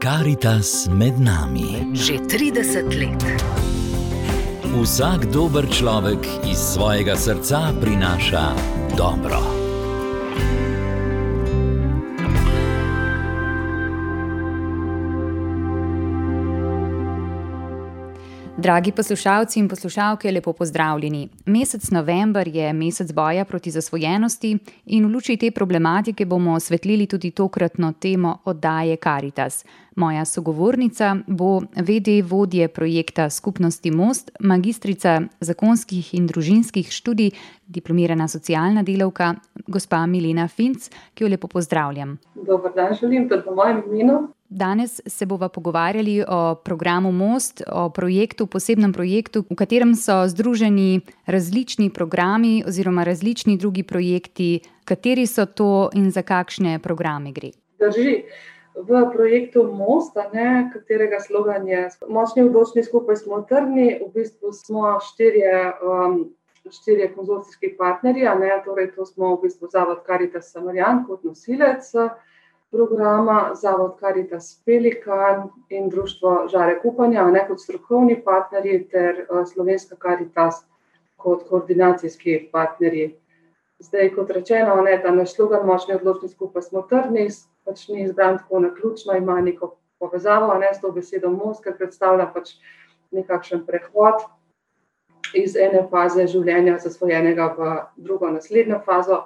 Karitas med nami. Že 30 let. Vsak dober človek iz svojega srca prinaša dobro. Dragi poslušalci in poslušalke, lepo pozdravljeni. Mesec november je mesec boja proti zasvojenosti in v luči te problematike bomo osvetlili tudi tokratno temo oddaje Karitas. Moja sogovornica bo v.d. vodje projekta Skupnosti Most, magistrica zakonskih in družinskih študij, diplomirana socialna delavka, gospa Milena Finc, ki jo lepo pozdravljam. Dober dan, želim tudi v mojem imenu. Danes se bova pogovarjali o programu Most, o posebnem projektu, v katerem so združeni različni programi oziroma različni drugi projekti. Kateri so to in za kakšne programe gre? Drži. V projektu Most, katerega slogan je Močni, odločni, skupaj smo trdni, v bistvu smo štirje konzorcijski partnerji, torej to smo v bistvu Zavod Karitas Šmarje kot nosilec programa, Zavod Karitas Pelikan in Društvo Žarek upanja kot strokovni partnerji ter Slovenska Karitas kot koordinacijski partnerji. Zdaj, kot rečeno, ta naš slogan Močni, odločni, skupaj smo trdni, pač ni izbran tako naključno, ima neko povezavo s to besedo most, ker predstavlja pač nekakšen prehod iz ene faze življenja zasvojenega v drugo, naslednjo fazo.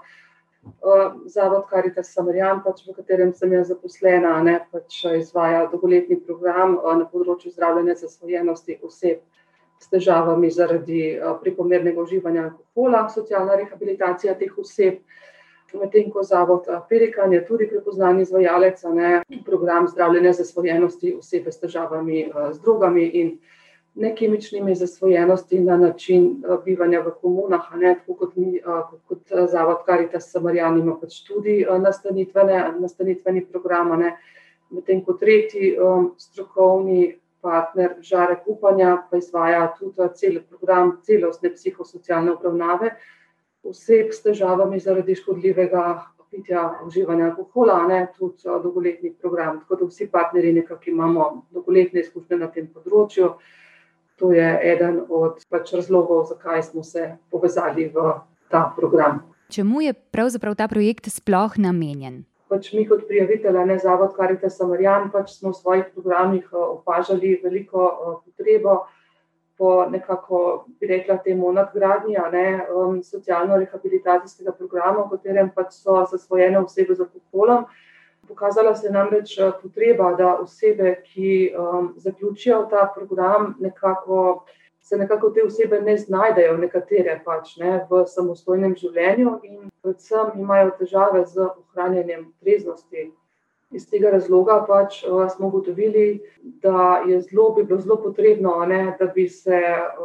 Zavod Karitas Šmarje, v katerem sem jaz zaposlena, izvaja dolgoletni program na področju zdravljenja zasvojenosti oseb s težavami zaradi prekomernega uživanja alkohola, socialna rehabilitacija teh oseb. Medtem ko Zavod Pelikan je tudi prepoznan izvajalec, program zdravljenja zasvojenosti oseb s težavami z drogami in nekemičnimi zasvojenosti na način bivanja v komunah, tako kot Zavod Karitas Šmarje ima pač tudi nastanitveni program, medtem ko tretji strokovni partner Žarek upanja pa izvaja tudi program celostne psihosocialne obravnave oseb s težavami zaradi škodljivega pitja, uživanja alkohola, tudi dolgoletni program. Tako da vsi partnerji nekako imamo dolgoletne izkušnje na tem področju. To je eden od razlogov, zakaj smo se povezali v ta program. Čemu je pravzaprav ta projekt sploh namenjen? Mi kot prijavitelj, Zavod Karitas Šmarje, smo v svojih programih opažali veliko potrebo po nekako, bi rekla temu, nadgradnji socialno-rehabilitacijskega programa, v katerem so zasvojene osebe z alkoholom. Pokazala se namreč potreba, da osebe, ki zaključijo ta program, se nekako te osebe ne znajdejo, nekatere v samostojnem življenju in predvsem imajo težave z ohranjanjem treznosti. Iz tega razloga smo ugotovili, da bi bilo zelo potrebno, da bi se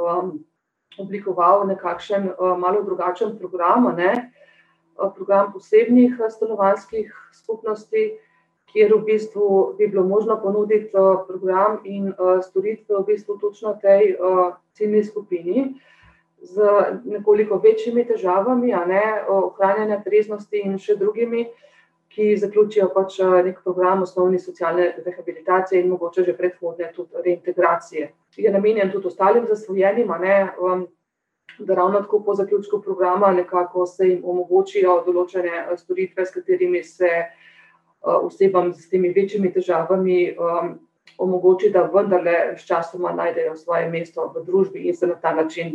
oblikoval nekakšen malo drugačen program, program posebnih stanovanjskih skupnosti, kjer v bistvu bi bilo možno ponuditi program in storitve v bistvu točno tej ciljni skupini z nekoliko večjimi težavami, ohranjanja treznosti in še drugimi, ki zaključijo nek program osnovne socialne rehabilitacije in mogoče že predhodne tudi reintegracije. Je namenjen tudi ostalim zasvojenim, da ravno tako po zaključku programa nekako se jim omogočijo določene storitve, s katerimi se osebam s temi večjimi težavami omogoči, da vendarle sčasoma najdejo svoje mesto v družbi in se na ta način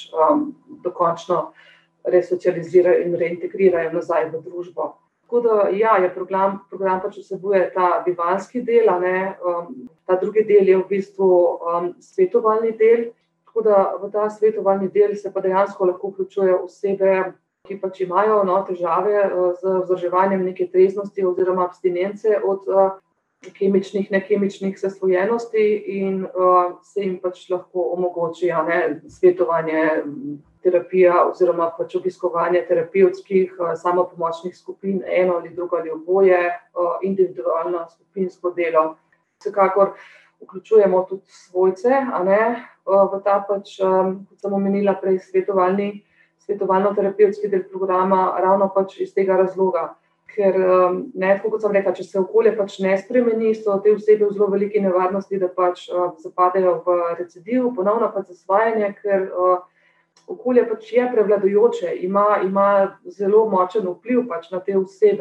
dokončno resocializirajo in reintegrirajo nazaj v družbo. Tako da je program vsebuje ta bivanjski del, ta drugi del je v bistvu svetovalni del. Tako da v ta svetovalni del se pa dejansko lahko vključujejo osebe, ki imajo težave z vzdrževanjem neke treznosti oziroma abstinence od kemičnih, nekemičnih zasvojenosti in se jim lahko omogoči svetovanje, terapija oziroma obiskovanje terapevtskih samopomočnih skupin, eno ali drugo ali oboje, individualno, skupinsko delo. Vsekakor vključujemo tudi svojce, v ta kot sem omenila prej svetovalno-terapevtski del programa, ravno iz tega razloga, Ker, tako kot sem rekla, če se okolje pač ne spremeni, so te osebe v zelo veliki nevarnosti, da pač zapadejo v recidiv, ponovno pač zasvajanje, ker okolje pač je prevladujoče, ima zelo močen vpliv pač na te osebe,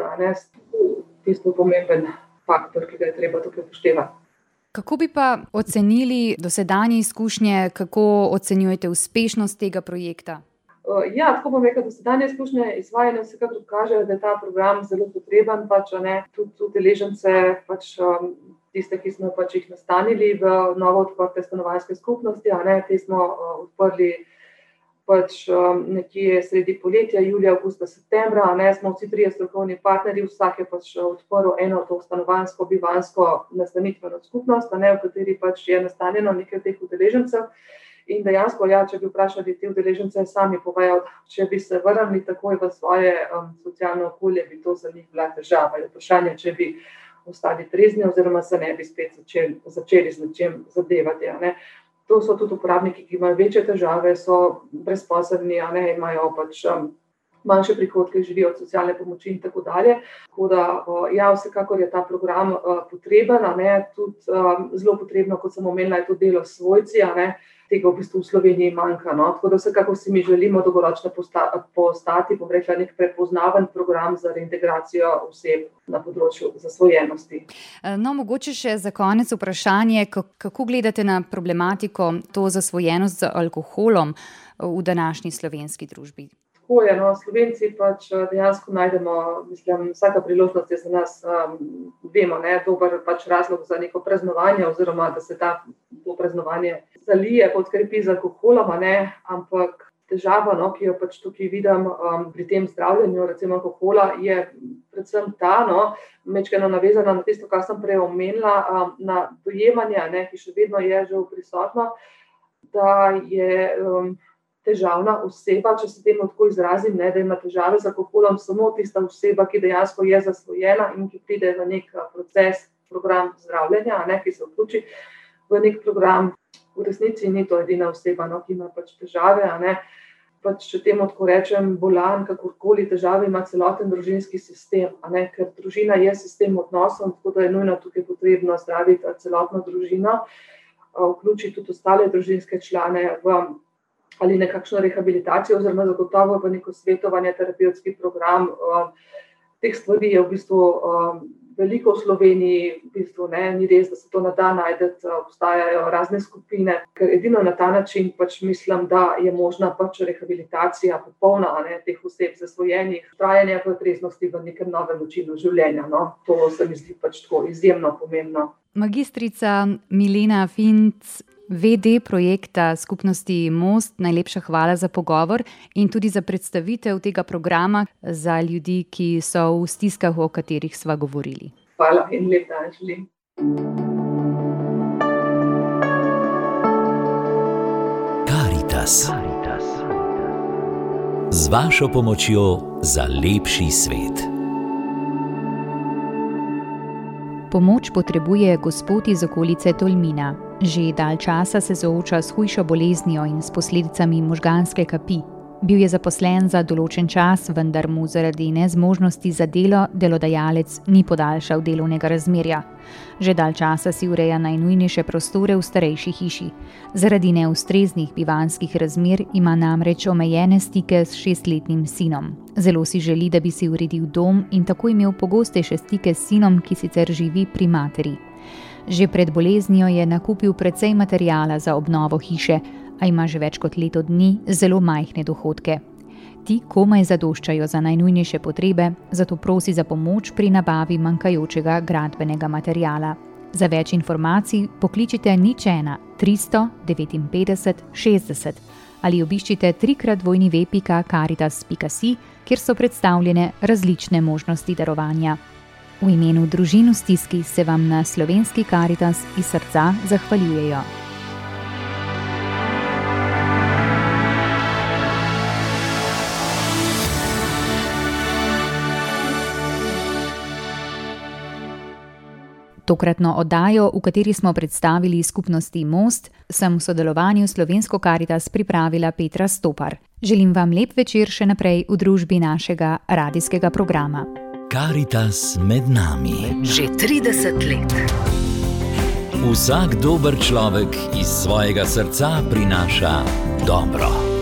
tisto pomemben faktor, ki ga je treba tukaj upoštevati. Kako bi pa ocenili dosedanje izkušnje, kako ocenjujete uspešnost tega projekta? Tako bom rekla, dosedanje izkušnje izvajanja vsekakor kažejo, da je ta program zelo potreben, pač, tudi udeležence, pač, tiste, ki smo pač jih nastanili v novo odprte stanovanjske skupnosti, te smo odprli pač nekje sredi poletja, julija, avgusta, septembra, smo vsi 3 strokovni partnerji, vsak je pač odprl eno to stanovanjsko, bivanjsko nastanitveno skupnost, v kateri pač je nastanjeno nekaj teh udeležencev. In dejansko, če bi vprašali te udeležence, sami povejo, če bi se vrnili takoj v svoje socialno okolje, bi to za njih bila težava. Je vprašanje, če bi ostali trezni oziroma se ne bi spet začeli z nečim zadevati. To so tudi uporabniki, ki imajo večje težave, so brezposelni, imajo pač manjše prihodke, živijo od socialne pomoči in tako dalje. Tako da, vsekakor je ta program potreben, tudi zelo potrebno, kot sem omenila, je to delo s svojci, tega v bistvu v Sloveniji manjka. Tako da vsekakor si mi želimo dolgoročno postati, bom rekla, nek prepoznaven program za reintegracijo oseb na področju zasvojenosti. Mogoče še za konec vprašanje, kako gledate na problematiko to zasvojenost z alkoholom v današnji slovenski družbi? Tako je, Slovenci pač dejansko najdemo, vsaka priložnost je za nas, vemo, dober pač razlog za neko praznovanje oziroma, da se to praznovanje zalije, podkrepi z alkoholom, ampak težava, ki jo pač tukaj vidim pri tem zdravljenju, recimo alkohola, je predvsem majčkeno navezana na tisto, kar sem prej omenila, na dojemanje, ki še vedno je že prisotno, da je težavna oseba, če se temu tako izrazim, da ima težave z alkoholom samo tista oseba, ki dejansko je zasvojena in ki pride v nek proces, program zdravljenja, ki se vključi v nek program. V resnici ni to edina oseba, ki ima pač težave, Pač, če temu tako rečem, bolan, kakorkoli težave ima celoten družinski sistem, ker družina je sistem odnosov, tako da je nujno tukaj potrebno zdraviti celotno družino, vključiti tudi ostale družinske člane ali nekakšno rehabilitacijo oziroma zagotovo v neko svetovanje, terapevtski program. Teh stvari je v bistvu veliko v Sloveniji, v bistvu ni res, da se to na dan najde, obstajajo razne skupine, ker edino na ta način pač mislim, da je možna pač rehabilitacija popolna teh oseb zasvojenih, trajanja v treznosti v nekem novem načinu življenja. To se mi zdi pač tako izjemno pomembno. Magistrica Milena Finc, VD projekta skupnosti Most, najlepša hvala za pogovor in tudi za predstavitev tega programa za ljudi, ki so v stiskah, o katerih sva govorili. Hvala in lep dan želim. Karitas. Z vašo pomočjo za lepši svet. Pomoč potrebuje gospod iz okolice Tolmina. Že dalj časa se sooča s hujšo boleznijo in s posledicami možganske kapi. Bil je zaposlen za določen čas, vendar mu zaradi nezmožnosti za delo delodajalec ni podaljšal delovnega razmerja. Že dalj časa si ureja najnujnejše prostore v starejši hiši. Zaradi neustreznih bivanjskih razmer ima namreč omejene stike s 6-letnim sinom. Zelo si želi, da bi si uredil dom in tako imel pogostejše stike s sinom, ki sicer živi pri materi. Že pred boleznijo je nakupil precej materiala za obnovo hiše, a ima že več kot leto dni zelo majhne dohodke. Ti komaj zadoščajo za najnujnejše potrebe, zato prosi za pomoč pri nabavi manjkajočega gradbenega materiala. Za več informacij pokličite 01 359 60 ali obiščite www.caritas.si, kjer so predstavljene različne možnosti darovanja. V imenu družin v stiski se vam na slovenski Caritas iz srca zahvaljujejo. Tokratno oddajo, v kateri smo predstavili skupnosti Most, sem v sodelovanju s slovensko Caritas pripravila Petra Stopar. Želim vam lep večer še naprej v družbi našega radijskega programa. Karitas med nami. Že 30 let. Vsak dober človek iz svojega srca prinaša dobro.